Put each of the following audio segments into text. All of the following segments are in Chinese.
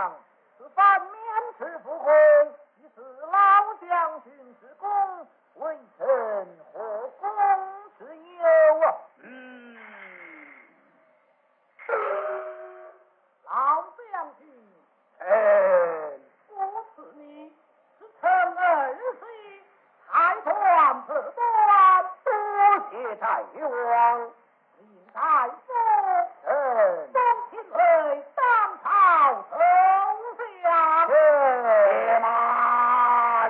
相此番免斥复婚，已是老将军之功，微臣何功之有啊？老将军，不是你，是臣儿媳，太断不断，多谢大王。林大夫，奉钦为当朝丞相。且慢，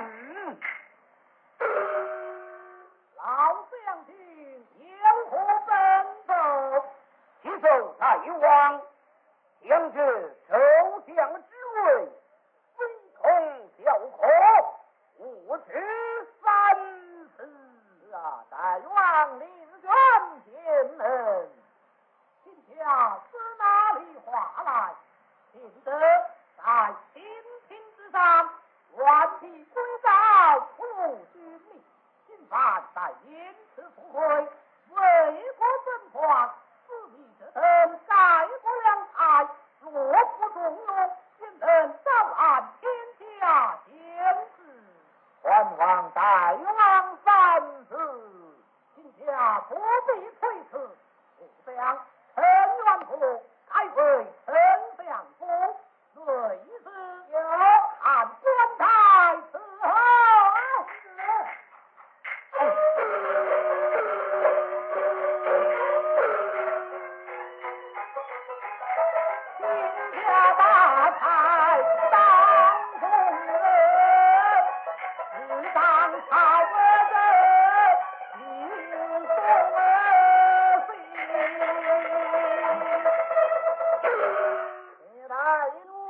老将军有何奔走？启奏大王，将这首相之位，非同小可，无知三思啊！大王令愿前门，今下自哪里话来？听得在天庭之上，乱体归诏，不如君命。今番在因此复会，为国争权，自立这等改过良才，若不重用，先等早安天下将士。还望大王三思，今下不必推辞。不想陈元福改为丞相府，随时要看官台伺候。天下大才当中人，只当朝人心中心。大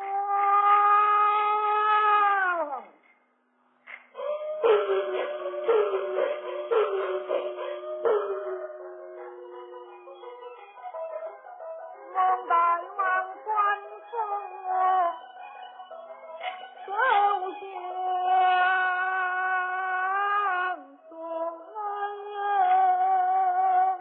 王大王官封首相中人，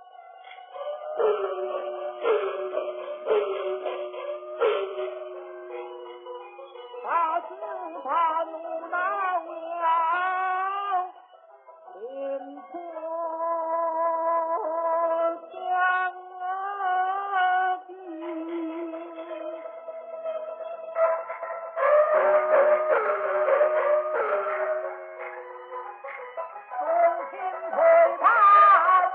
他是他怒老了临破将重新推判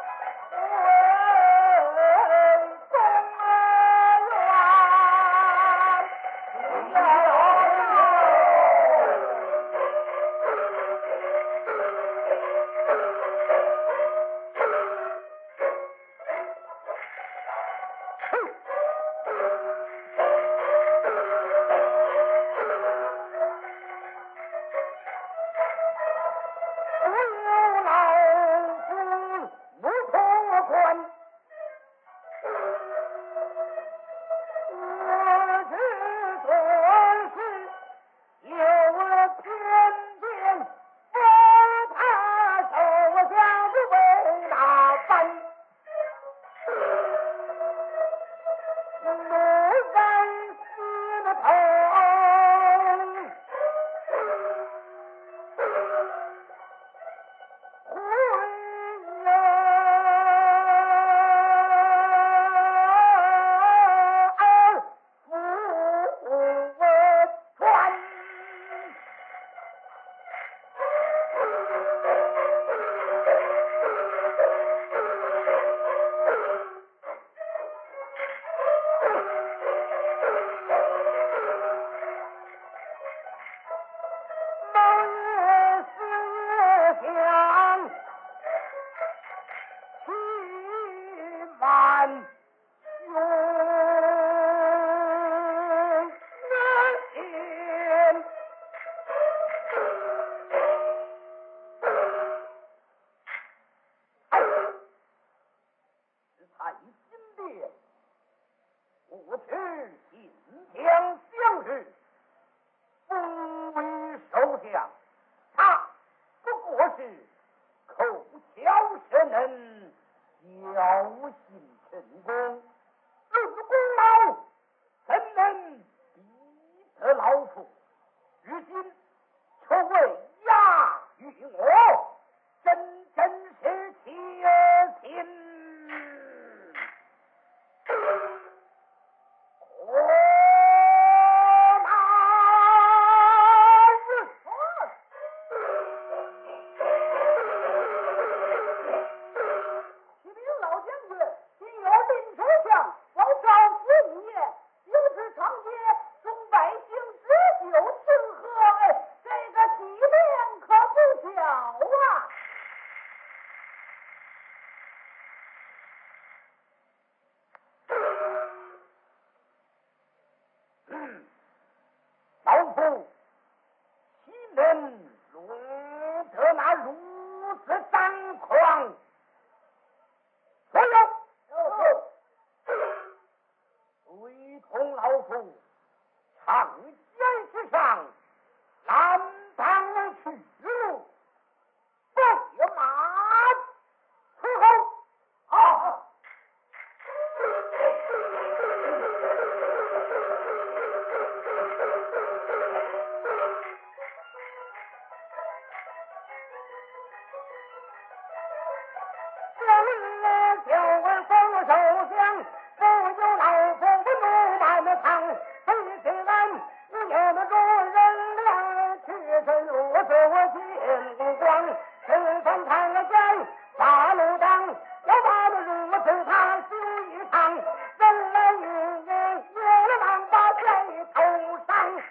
出长江之上，南方去路，备马伺候。好。就问封首相，不有老夫怒满的堂，非此安无有的众人量，去身如走见光，身翻看了江八路当，要把的如此他修一场，人来一人有了狼把在头上。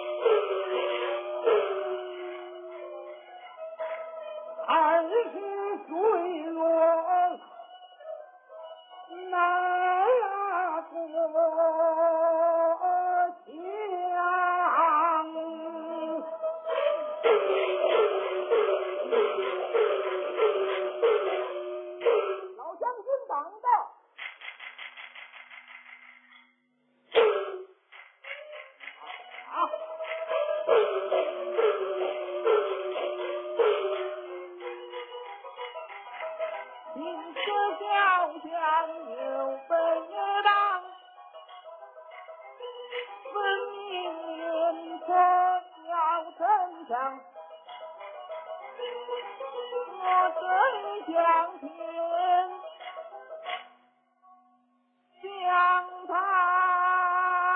二是水落南国乡，老将军党的。金色小将有本当，闻名言破要城墙，我真向天向他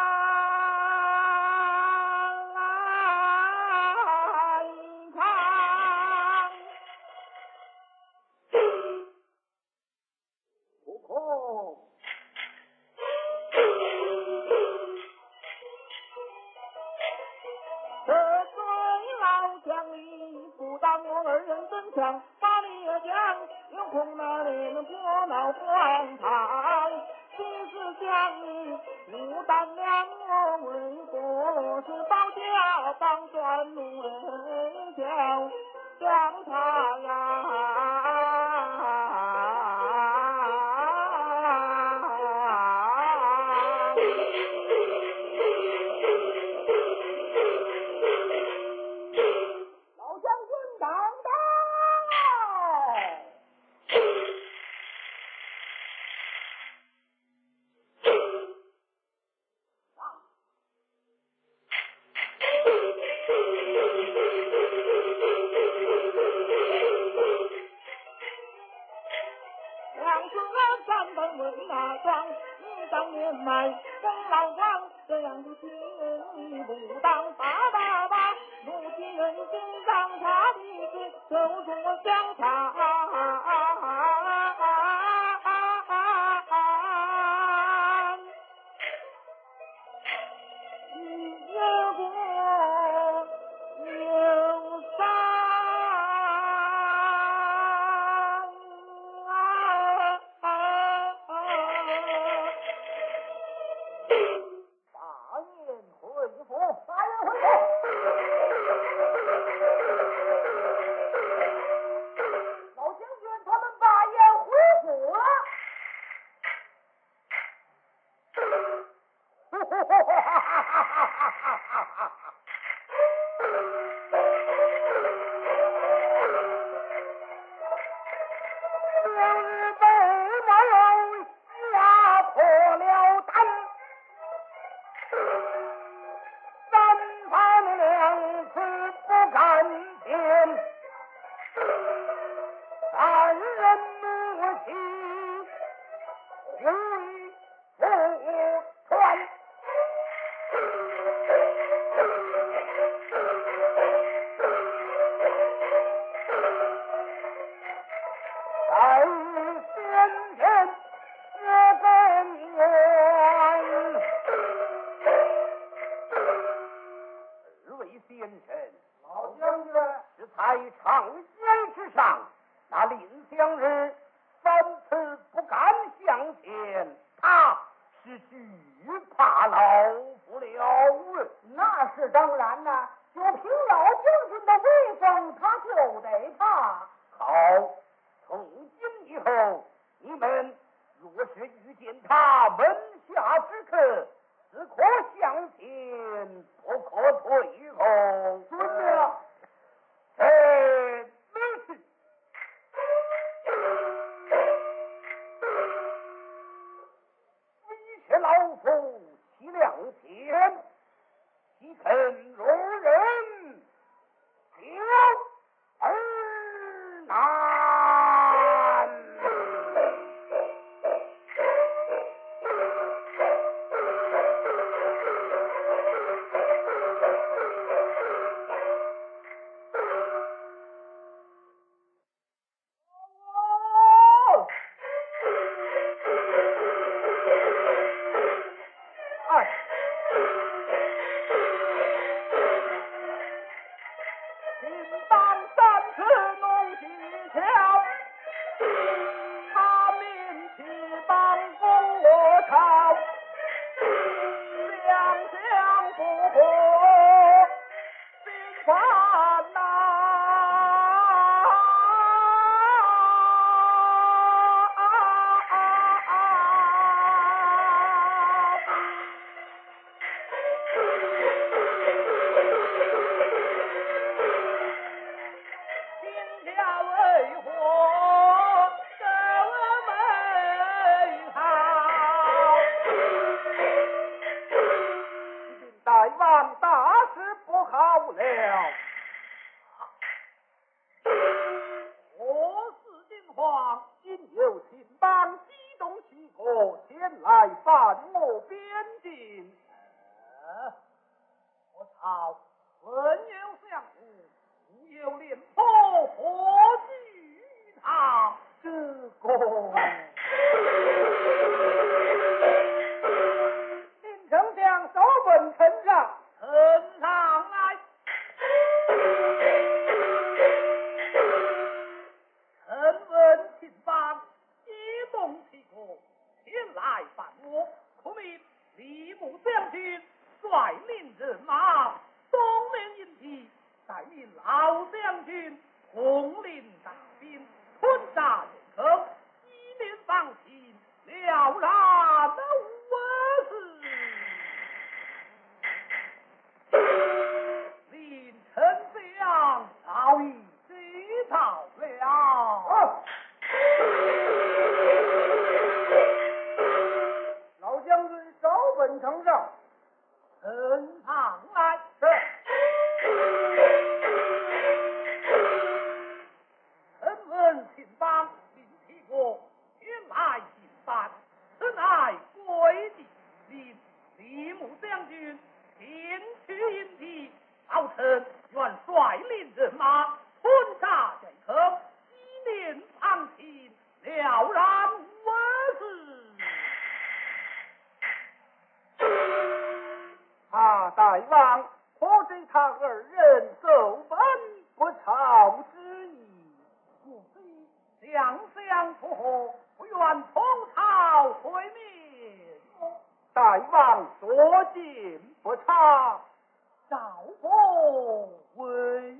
枪，把你也讲，有空那里能拨闹荒唐，其实将你不胆量我为国是保家帮专为教将他呀。当年买功劳光，这样的情义不当八八八，如今人心上他的罪，就说相差。 点不差，赵公为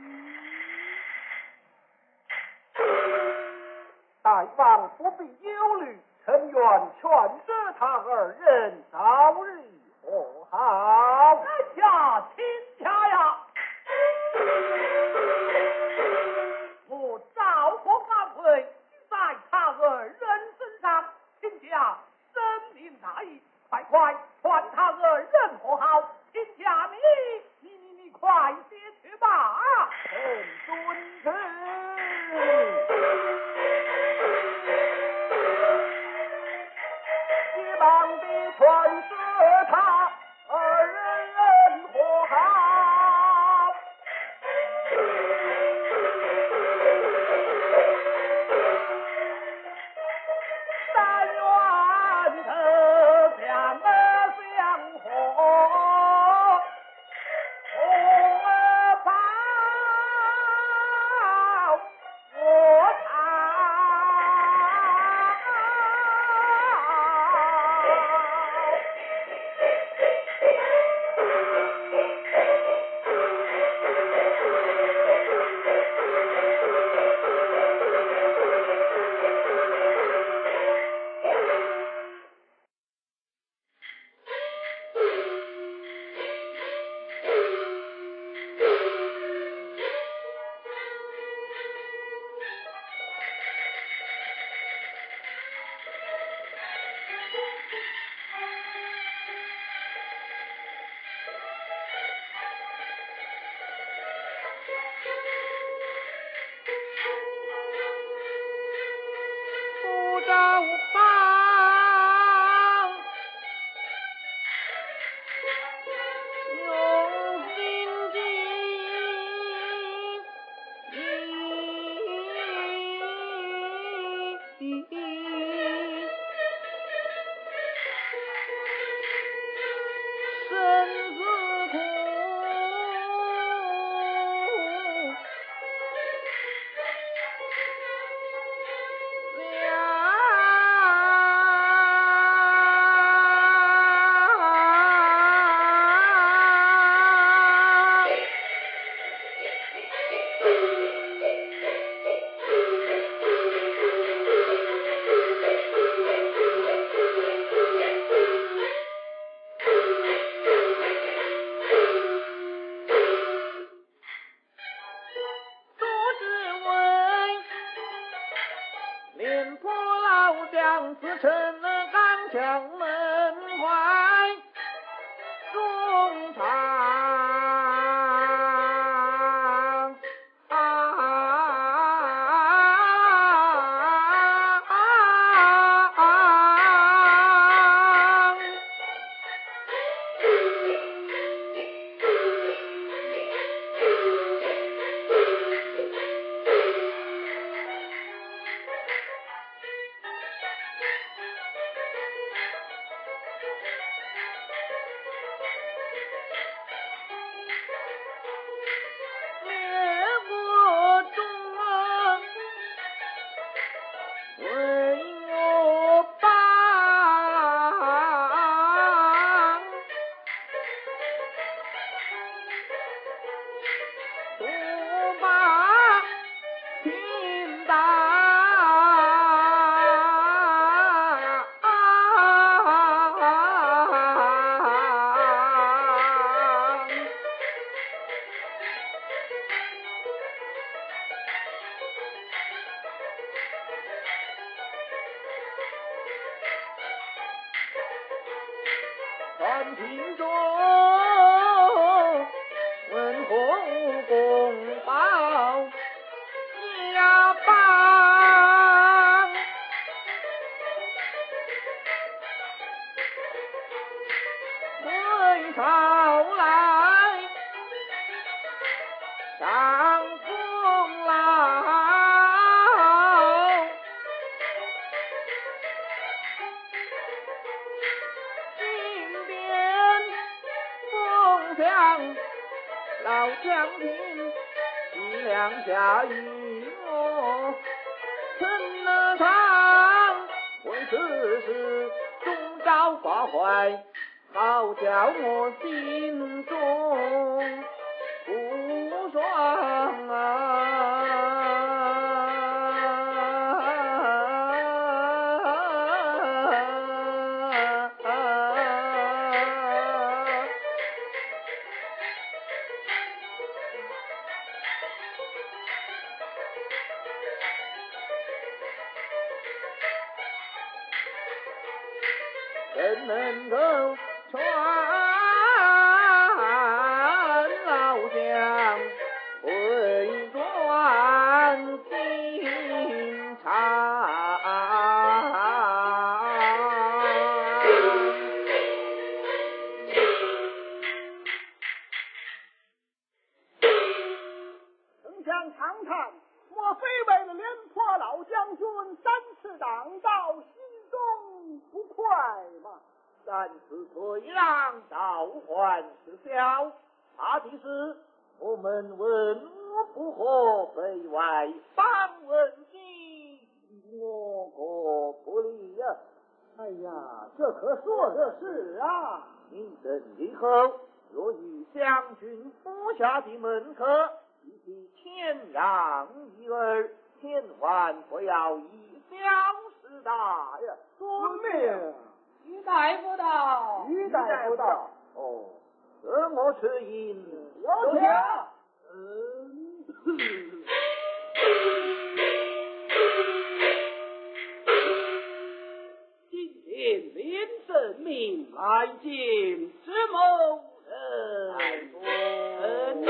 大王不必忧虑，臣愿劝说他二人早日和好。 臣下亲家呀！我赵国安会在他二人身上，请假深明大义，快劝他二人和好。请假你快些去吧。 臣遵旨。急忙地劝说他二人和好。但愿得相相和，同胞我不招帮，用心机，身子苦。廉颇老将自称了刚强门外中场传听众问何无公报家邦，回朝来上功劳，金鞭奉向老将军，计量下与我陈了堂，为此事终朝挂怀， 好叫我心中不爽啊！怎能够传老将回转心肠？ 丞相长叹，莫非为了廉颇老将军三次挡道，心中不快吗？ 三次退让，倒还是小，怕的是我们文武不和，北外方问题，我国不利呀！ 哎呀，这可说的是啊！ 明正以后，若遇将军府下的门客，必须谦让一儿，千万不要以小失大呀！ 遵命。 于大夫道， 于大夫道， 哦，这我吃饮， 有请。 今天连圣命来见之某人， 臣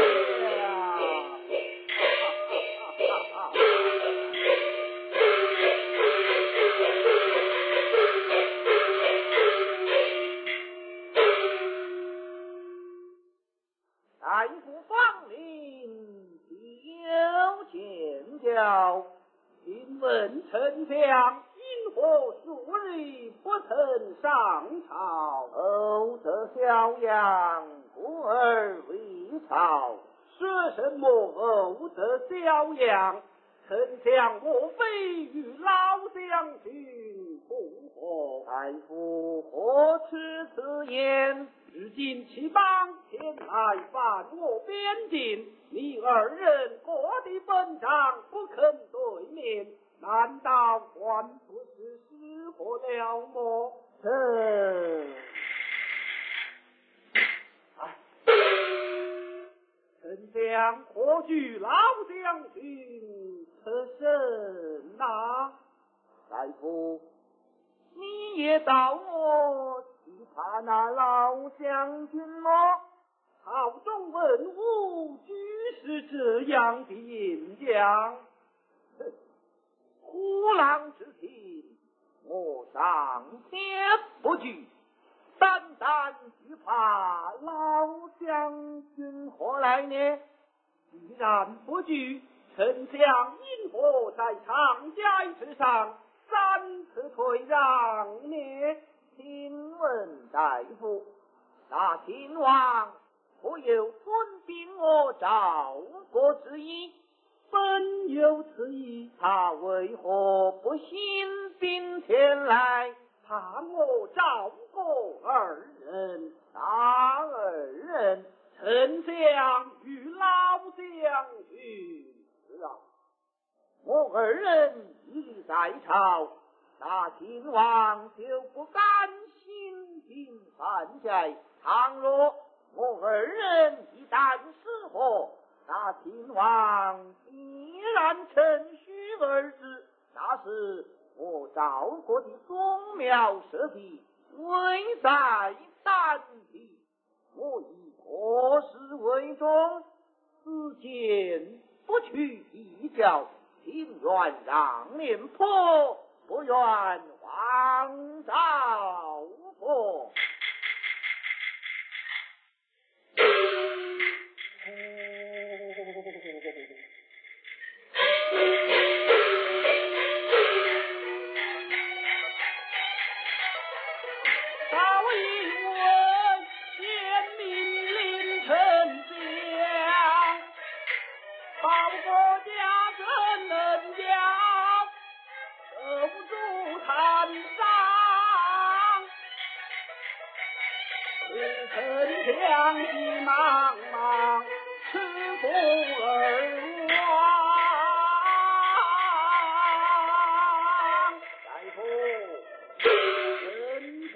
大夫方临，有见教。 请问丞相，因何数日不曾上朝？ 哦，这小羊故而未朝， 说什么偶得小样？丞相莫非与老将军同伙？ 大夫何持此言？ 如今其邦前来犯我边境，你二人各地本章不肯对面，难道还不是失火了么？丞相何惧老将军此身呐？ 大夫，你也道我惧怕那老将军么？ 朝中文武俱是这样的演讲。 虎狼之庭，我上天不惧，单单惧怕老将军何来呢？ 既然不惧，丞相因何在长街之上三次退让呢？ 请问大夫，那秦王可有遵禀我赵国之意？ 本有此意， 他为何不兴兵前来？ 怕我赵国二人， 哪二人？ 丞相与老将军。 是啊，我二人已在朝，那秦王就不敢兴兵犯罪。倘若我二人一旦失火，那秦王必然趁虚而至，那是我赵国的宗庙社稷，危在旦夕。我以国事为重，此剑不去一较，情愿让廉颇，不愿亡赵国。 早已闻先命令丞相，报国家真能将，守住坛上， 两骑茫茫，赤兔而亡。大夫人前，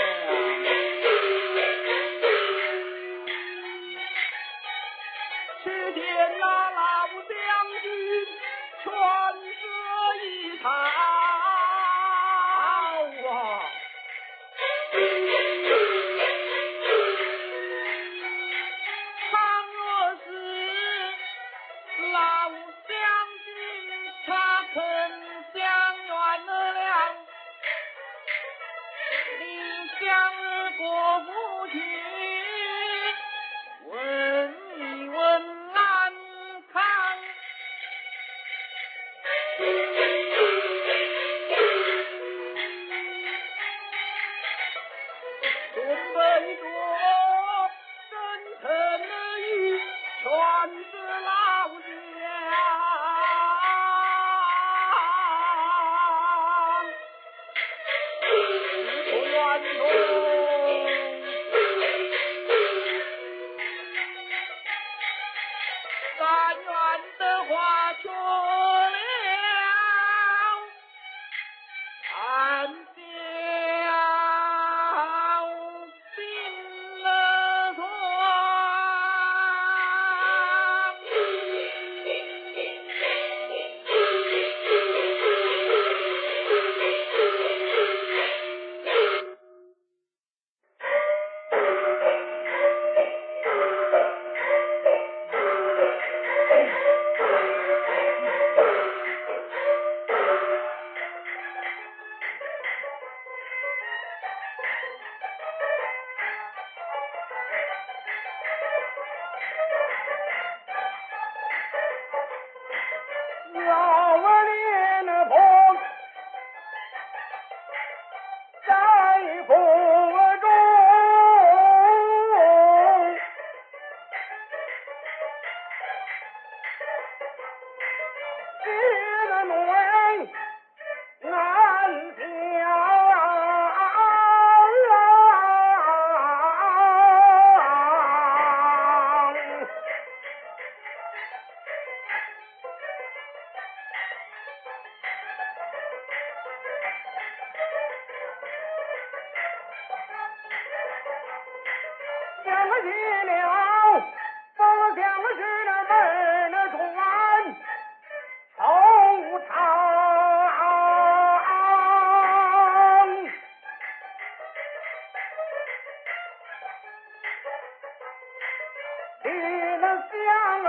只见那老将军全色一场。过不去，问一问安康。准备着真诚的语，全是老将。但愿的话说了，俺将进了床。 想起了不想是那门的转惆怅，你那相儿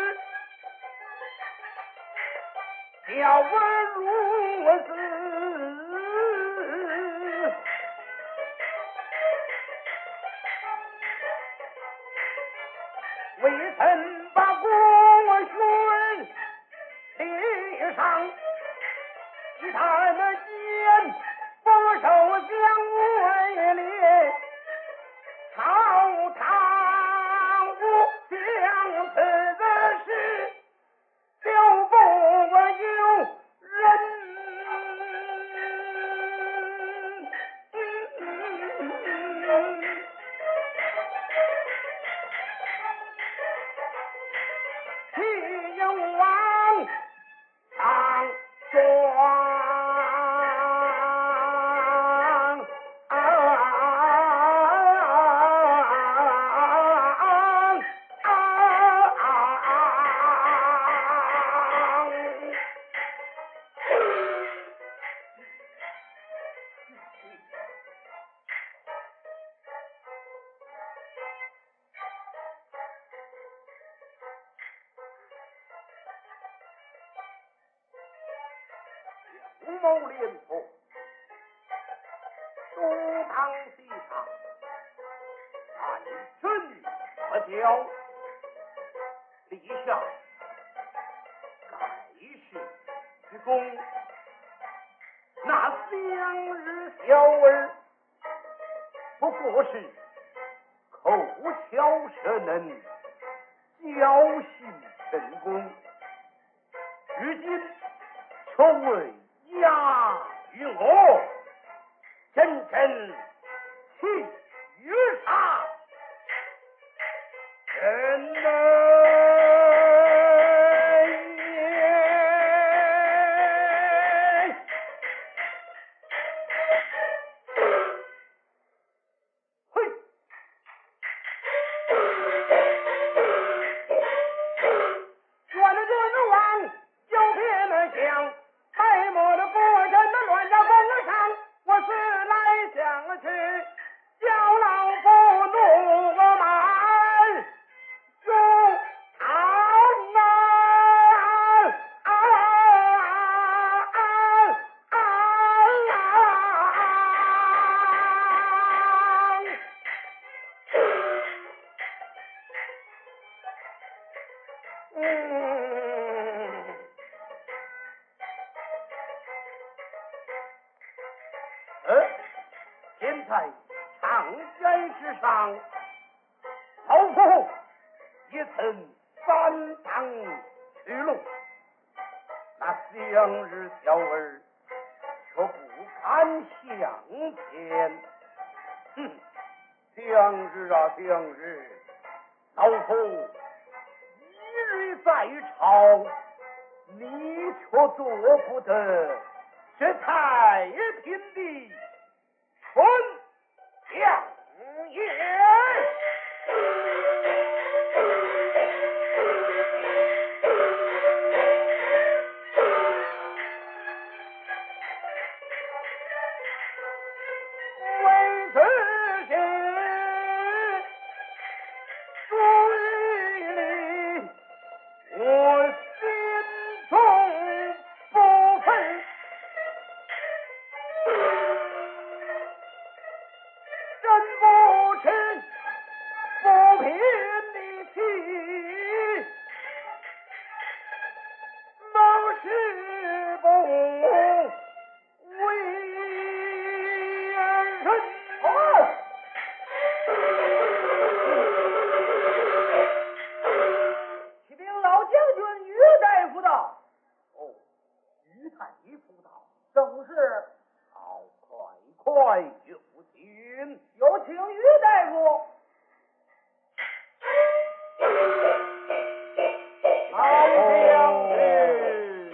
叫我如此。微臣把国勋递上，其他的奸不受相为烈，朝堂无相此的事，就不由人。岂有往上装五谋连破，东堂西上，看真不教，立下盖世之功。那2日小儿不过是口巧舌嫩，侥幸成功。如今臭味压于我，真正气于杀。 臣们现在长街之上，老夫也曾反当去路，那向日小儿却不敢向前。向日啊向日，老夫一日在朝，你却做不得这太平的春相爷。为此事注意里，我心中不忿，真不吃不平的气，谋事不为人好。 启禀老将军，于大夫到。 哦，于太夫道， 正是。 好，快就请。 有请于大夫。 老将军，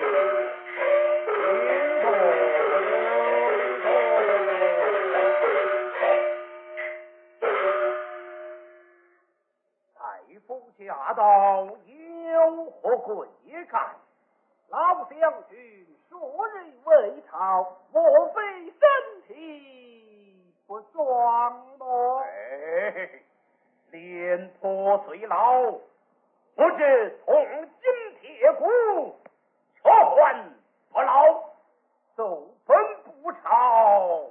大夫驾到，有何贵干？ 老将军数日未朝，莫非身体不爽么？ 哎，脸颇虽老，不知铜筋铁骨，却还不老，走奔不朝，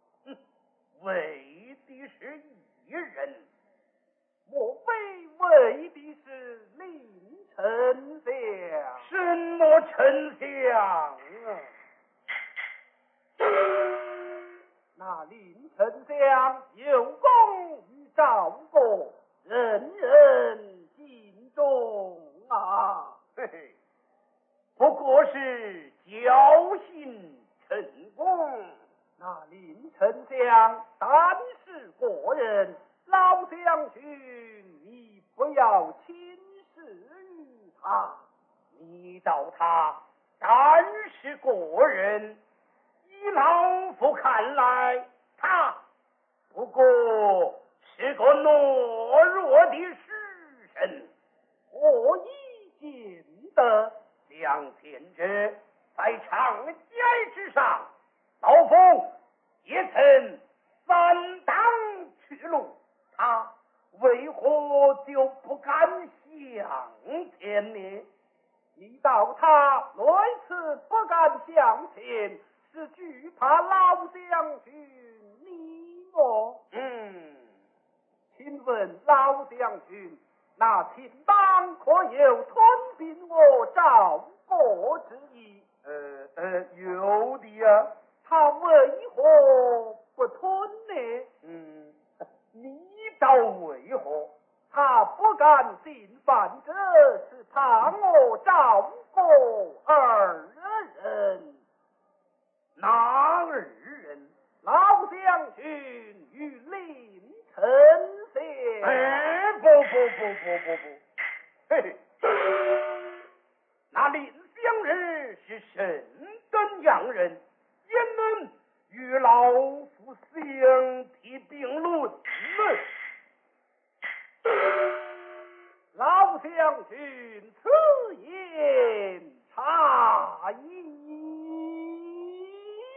为的是一人， 莫非为的是令丞相？ 什么丞相啊？ 那令丞相有功于赵国，人人敬重啊！ 嘿嘿，不过是侥幸成功。 那令丞相胆识过人，老将军你不要轻视于他。 你道他胆识过人，依老夫看来，他不过是个懦弱的书生。 何以见得？ 两天者在长街之上，老夫也曾反当去路，他为何就不敢向前呢？ 你道他类似不敢向前，是惧怕老将军你我？请问老将军，那秦邦可有吞并我赵国之意？ 有的呀。 他为何不吞呢？ 你道为何？ 他不敢进犯者是怕我赵国二人。 哪二人？ 老将军与令丞相。 不， 是甚等样人，焉能与老夫相提并论？老将军此言差矣。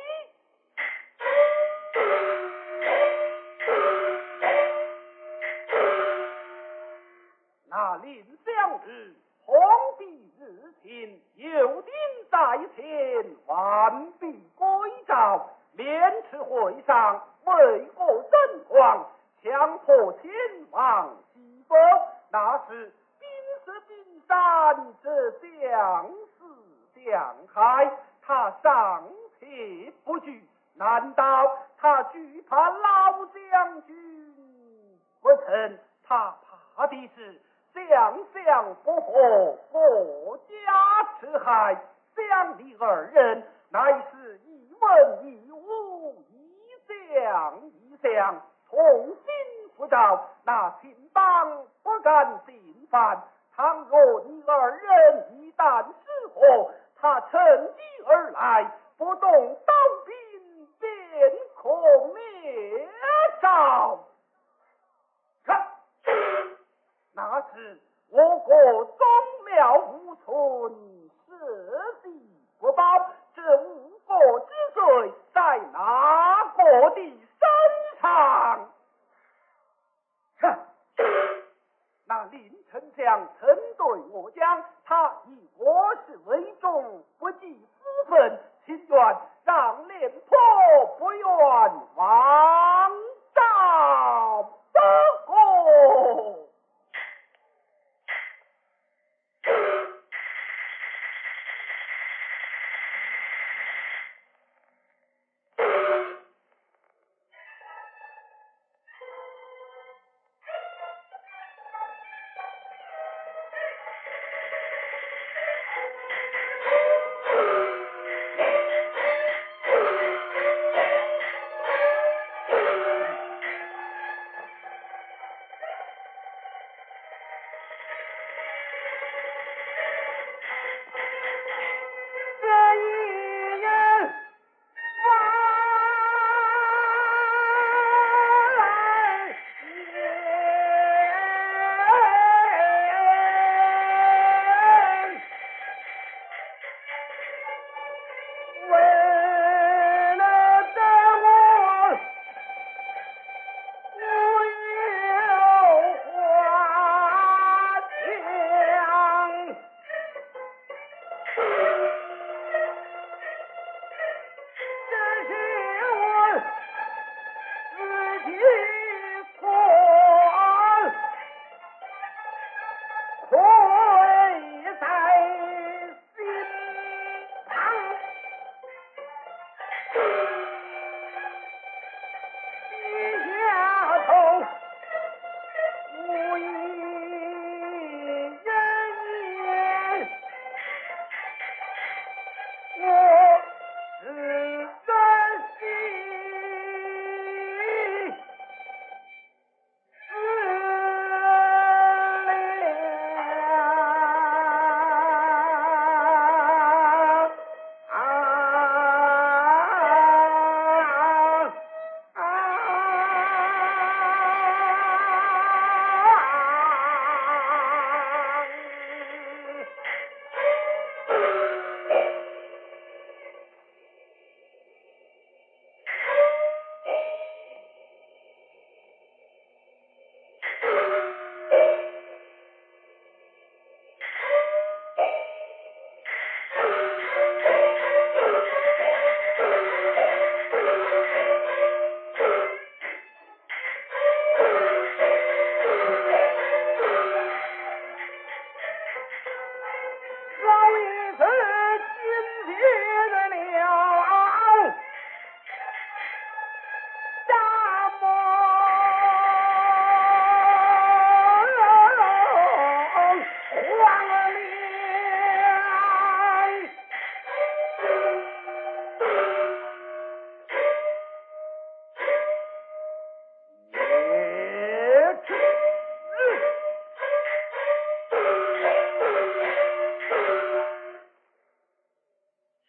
那临将日，皇帝日亲，有鼎在前，万璧归赵，面斥会上，为国争光，强迫前往西北。那是兵是兵山，这将死将害，他尚且不惧，难道他惧怕老将军？不成，他怕的是将相不和，国家之害。将你二人乃是一文一武，一将一相，同心辅赵，那秦邦不敢进犯。倘若你二人一旦失火，他趁机而来，不动刀兵，便可灭赵。那时我国宗庙无存，社稷不保，这误国之罪在哪国的身上？那林丞相曾对我讲，他以国事为重，不计私愤，情愿让廉颇不愿亡赵不过。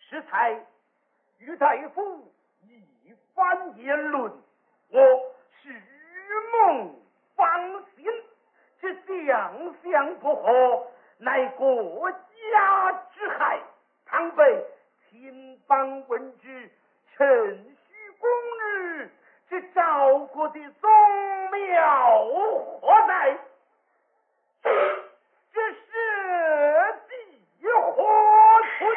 适才与大夫一番言论，我是梦方心，这想不合，乃国家之害。倘被秦邦闻之，趁虚攻日，这赵国的宗庙何在？这社稷何存？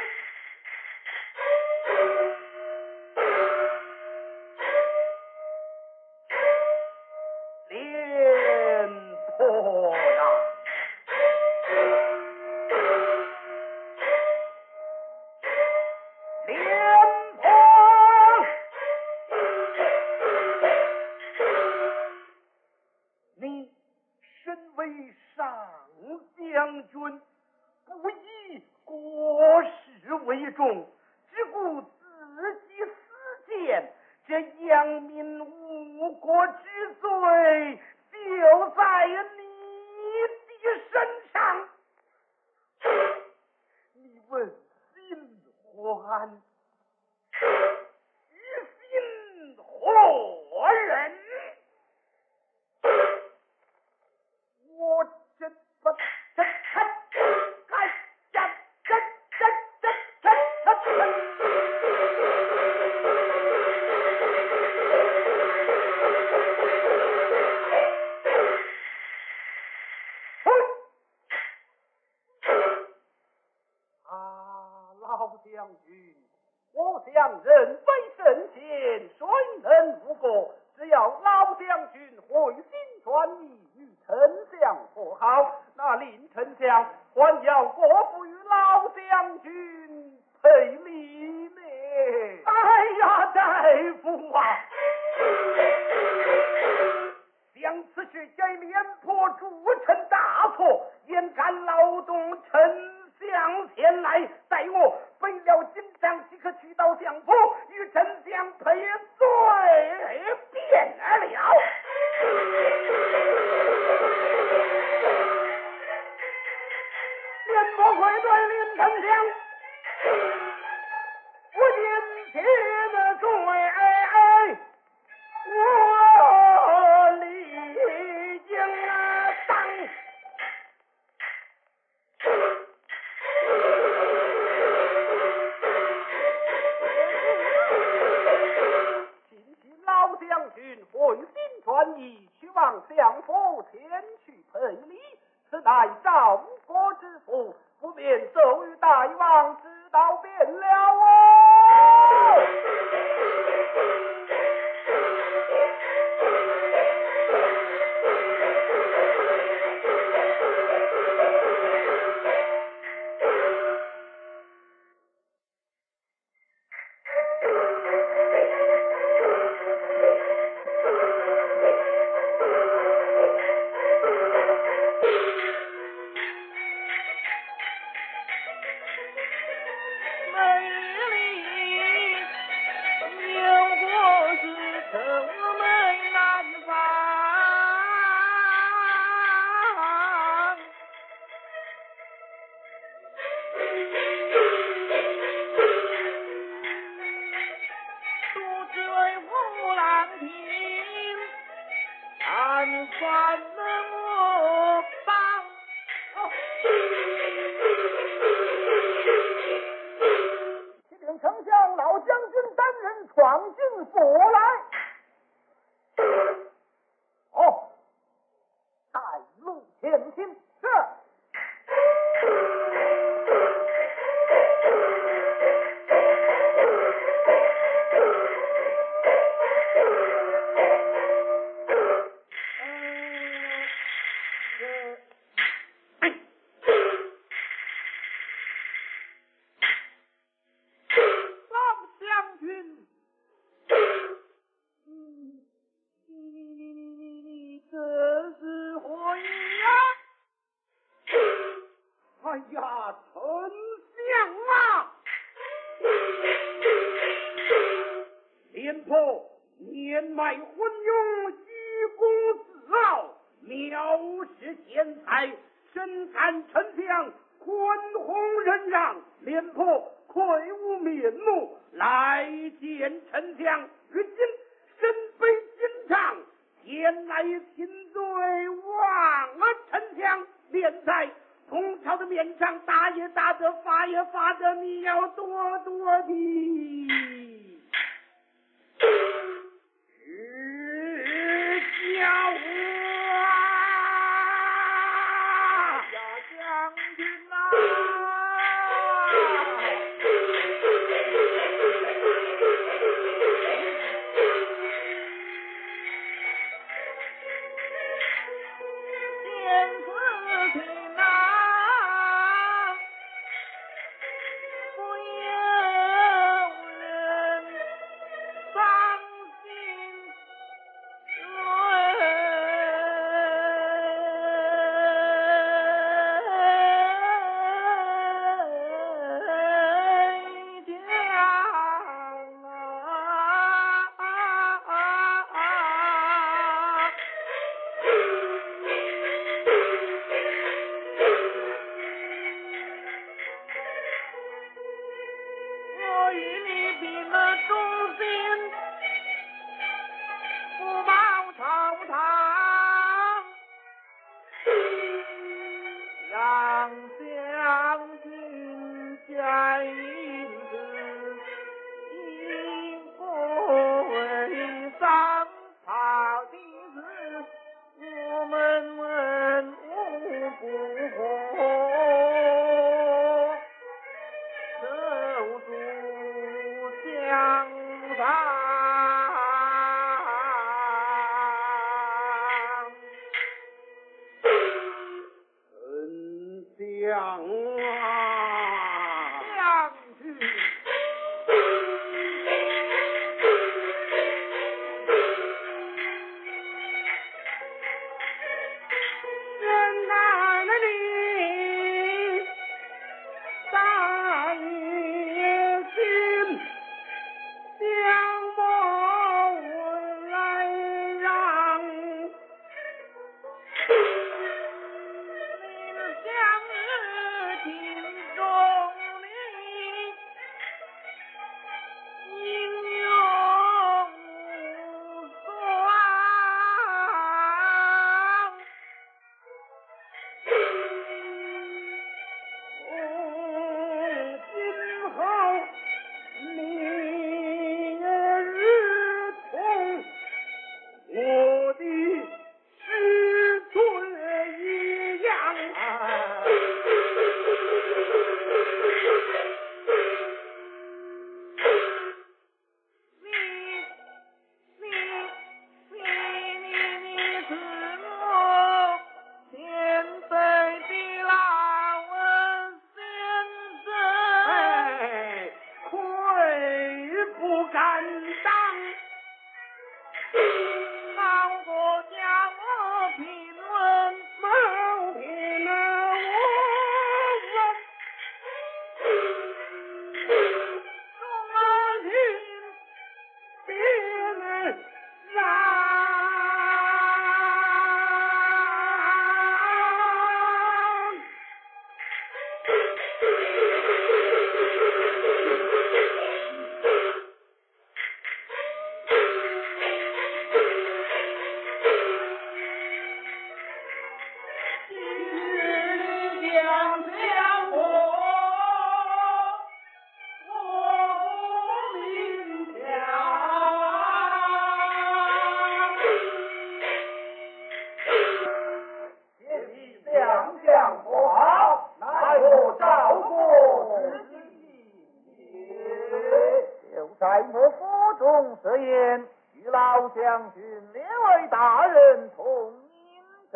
廉颇呀，廉颇，你身为上将军，不以国事为重，只顾自己私见，这扬民误国之罪就在你的身上。你问心何安？于心何忍？我真不真该讲真。老将军，我想人非圣贤，谁能无过？只要老将军回心转意，与丞相和好，那令丞相还要国父与老将军赔礼呢。哎呀，大夫啊，将此事给廉颇铸成大错，焉敢劳动丞相前来，待我背了金章，即可去到相府，与丞相赔罪便了。廉颇愧对林丞相，我今天的罪，我理应当。老将军回心转意，去往相府前去赔礼，此乃赵国之福，不免奏与大王知道便了哦。丞相老将军担任闯进府来。哦，带路前行。是。哎呀，丞相啊！廉颇年迈昏庸，居功自傲，藐视贤才，深谙丞相宽宏忍让，廉颇愧无名。 面目来见丞相。如今身背京长，前来请罪望丞相。现在同朝的面上打也打得，罚也罚得，你要多多的指教啊！ 呀，将军啊！ 在我府中设宴，与老将军列位大人同饮鸩。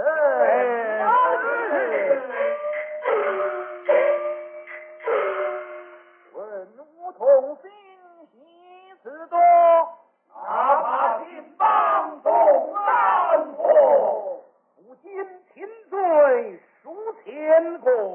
问吾同心喜事多，哪怕秦邦东南坡，如今听罪数千个。